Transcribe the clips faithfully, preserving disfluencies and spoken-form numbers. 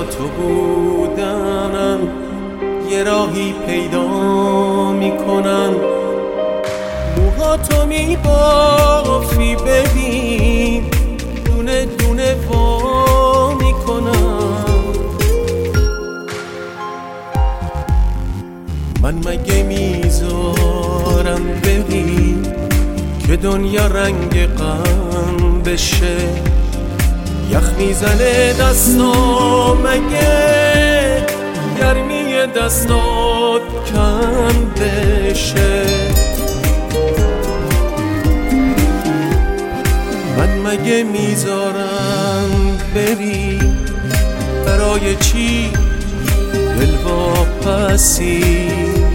جا تو بودم یه راهی پیدا میکنم، موهاتو میبافی ببین دونه دونه وا میکنم. من مگه میذارم ببین که دنیا رنگ غم بشه، یخ میزنه دستا مگه گرمی دستات کم بشه. من مگه میذارم بری برای چی دل واپسی،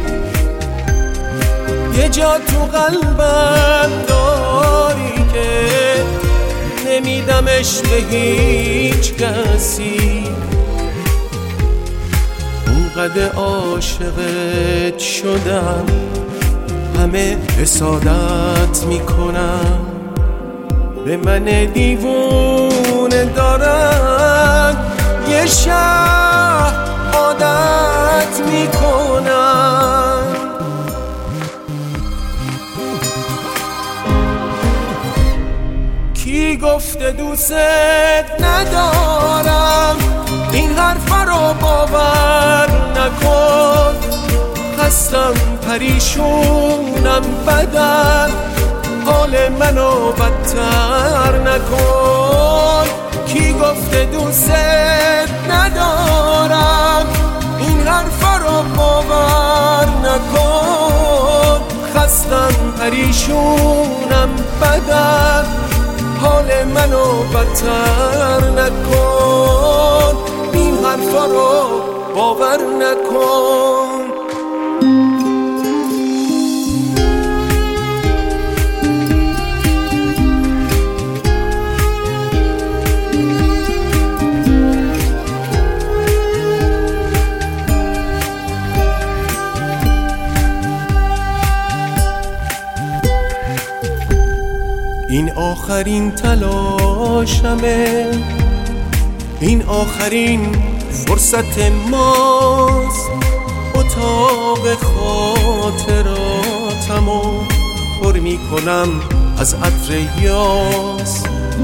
یه جا تو قلبم داری که نمیدمش به هیچ کسی، اونقدر عاشقت شدم همه حسادت میکنم، به من دیوونه دارن یه شهر عادت میکنن. کی گفته دوست ندارم، این حرفا رو باور نکن، خستم پریشونم بدن حال منو بدتر نکن. کی گفته دوست ندارم، این حرفا رو باور نکن، خستم پریشونم بدن حال منو بدتر نکن، این حرفا رو باور نکن. این آخرین تلاشمه، این آخرین فرصت ماست، اتاق خاطراتمو پر میکنم از عطر یاس.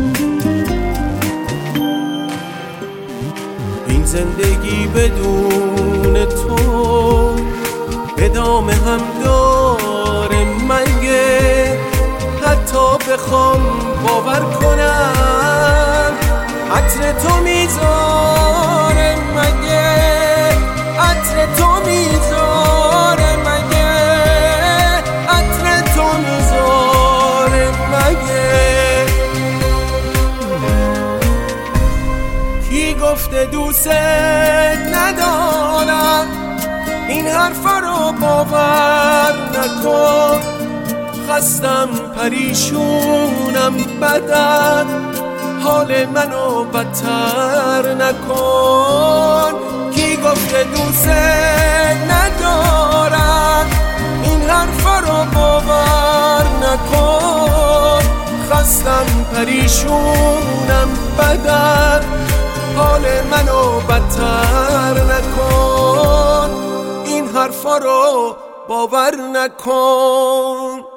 این زندگی بدون تو ادامه هم داره مگه، حتی بخوام باور کنم عطر تو میذاره مگه، عطر تو میذاره مگه، عطر تو میذاره مگه. کی گفته دوست ندارم، این حرفا رو باور نکن، خستم پریشونم بدن حال منو بدتر نکن. کی گفته دوست ندارم، این حرفا رو باور نکن، خستم پریشونم بدن حال منو بدتر نکن، این حرفا رو باور نکن.